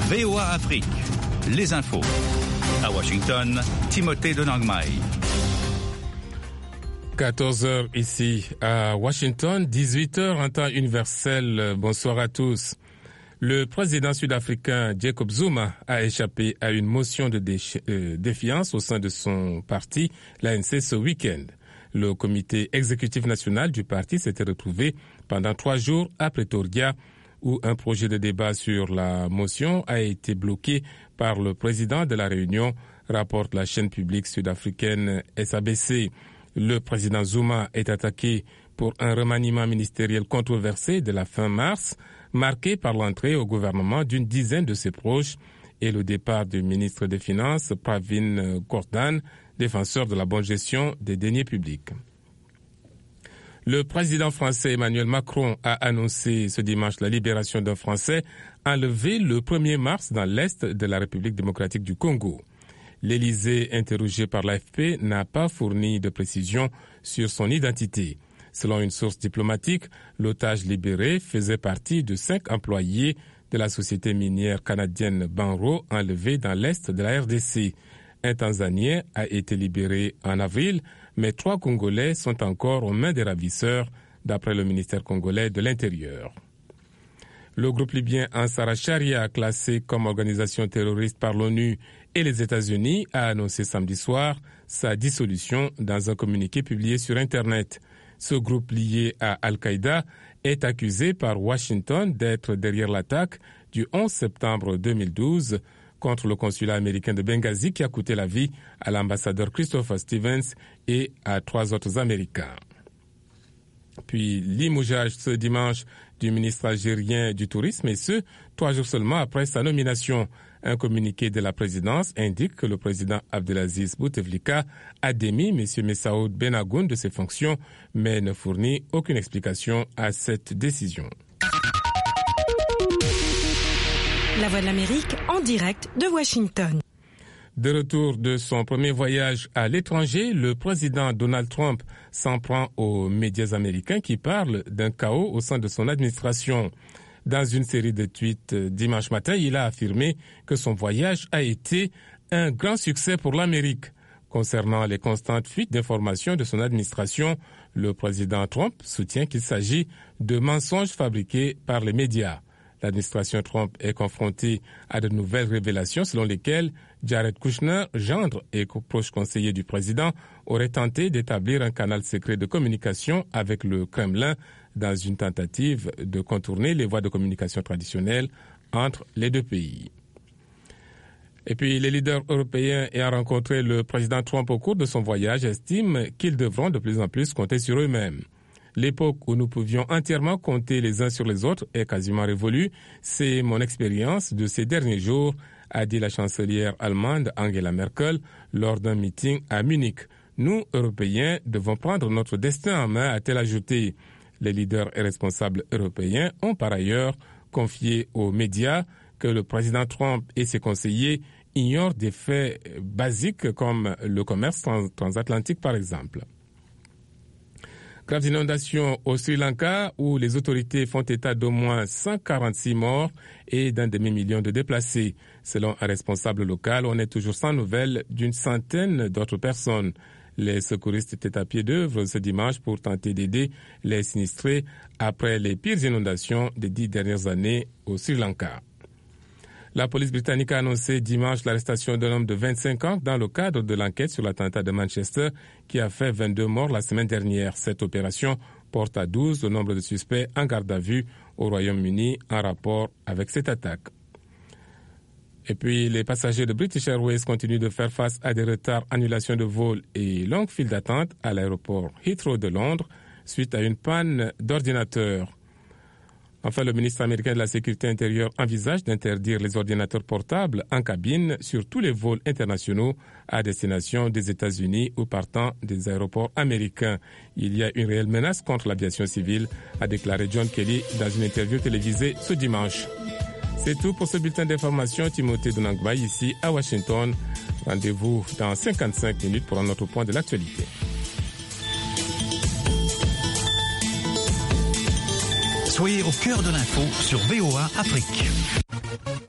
VOA Afrique, les infos. À Washington, Timothée de Nangmai. 14h ici à Washington, 18h en temps universel. Bonsoir à tous. Le président sud-africain Jacob Zuma a échappé à une motion de défiance au sein de son parti, l'ANC, ce week-end. Le comité exécutif national du parti s'était retrouvé pendant 3 jours à Pretoria, où un projet de débat sur la motion a été bloqué par le président de la Réunion, rapporte la chaîne publique sud-africaine SABC. Le président Zuma est attaqué pour un remaniement ministériel controversé de la fin mars, marqué par l'entrée au gouvernement d'une dizaine de ses proches et le départ du ministre des Finances, Pravin Gordhan, défenseur de la bonne gestion des deniers publics. Le président français Emmanuel Macron a annoncé ce dimanche la libération d'un Français enlevé le 1er mars dans l'est de la République démocratique du Congo. L'Élysée, interrogé par l'AFP, n'a pas fourni de précisions sur son identité. Selon une source diplomatique, l'otage libéré faisait partie de 5 employés de la société minière canadienne Banro enlevés dans l'est de la RDC. Un Tanzanien a été libéré en avril, mais 3 Congolais sont encore aux mains des ravisseurs, d'après le ministère congolais de l'Intérieur. Le groupe libyen Ansar al-Sharia, classé comme organisation terroriste par l'ONU et les États-Unis, a annoncé samedi soir sa dissolution dans un communiqué publié sur Internet. Ce groupe lié à Al-Qaïda est accusé par Washington d'être derrière l'attaque du 11 septembre 2012 contre le consulat américain de Benghazi qui a coûté la vie à l'ambassadeur Christopher Stevens et à 3 autres Américains. Puis limogeage ce dimanche du ministre algérien du Tourisme, et ce, 3 jours seulement après sa nomination. Un communiqué de la présidence indique que le président Abdelaziz Bouteflika a démis M. Messaoud Benagoun de ses fonctions, mais ne fournit aucune explication à cette décision. La Voix de l'Amérique en direct de Washington. De retour de son premier voyage à l'étranger, le président Donald Trump s'en prend aux médias américains qui parlent d'un chaos au sein de son administration. Dans une série de tweets dimanche matin, il a affirmé que son voyage a été un grand succès pour l'Amérique. Concernant les constantes fuites d'informations de son administration, le président Trump soutient qu'il s'agit de mensonges fabriqués par les médias. L'administration Trump est confrontée à de nouvelles révélations selon lesquelles Jared Kushner, gendre et proche conseiller du président, aurait tenté d'établir un canal secret de communication avec le Kremlin dans une tentative de contourner les voies de communication traditionnelles entre les deux pays. Et puis, les leaders européens ayant rencontré le président Trump au cours de son voyage estiment qu'ils devront de plus en plus compter sur eux-mêmes. L'époque où nous pouvions entièrement compter les uns sur les autres est quasiment révolue. C'est mon expérience de ces derniers jours, a dit la chancelière allemande Angela Merkel lors d'un meeting à Munich. Nous, Européens, devons prendre notre destin en main, a-t-elle ajouté. Les leaders et responsables européens ont par ailleurs confié aux médias que le président Trump et ses conseillers ignorent des faits basiques comme le commerce transatlantique par exemple. Graves inondations au Sri Lanka où les autorités font état d'au moins 146 morts et d'un demi-million de déplacés. Selon un responsable local, on est toujours sans nouvelles d'une centaine d'autres personnes. Les secouristes étaient à pied d'œuvre ce dimanche pour tenter d'aider les sinistrés après les pires inondations des 10 dernières années au Sri Lanka. La police britannique a annoncé dimanche l'arrestation d'un homme de 25 ans dans le cadre de l'enquête sur l'attentat de Manchester qui a fait 22 morts la semaine dernière. Cette opération porte à 12 le nombre de suspects en garde à vue au Royaume-Uni en rapport avec cette attaque. Et puis, les passagers de British Airways continuent de faire face à des retards, annulations de vols et longues files d'attente à l'aéroport Heathrow de Londres suite à une panne d'ordinateur. Enfin, le ministre américain de la Sécurité intérieure envisage d'interdire les ordinateurs portables en cabine sur tous les vols internationaux à destination des États-Unis ou partant des aéroports américains. Il y a une réelle menace contre l'aviation civile, a déclaré John Kelly dans une interview télévisée ce dimanche. C'est tout pour ce bulletin d'information. Timothée de Nangmai ici à Washington. Rendez-vous dans 55 minutes pour un autre point de l'actualité. Soyez au cœur de l'info sur VOA Afrique.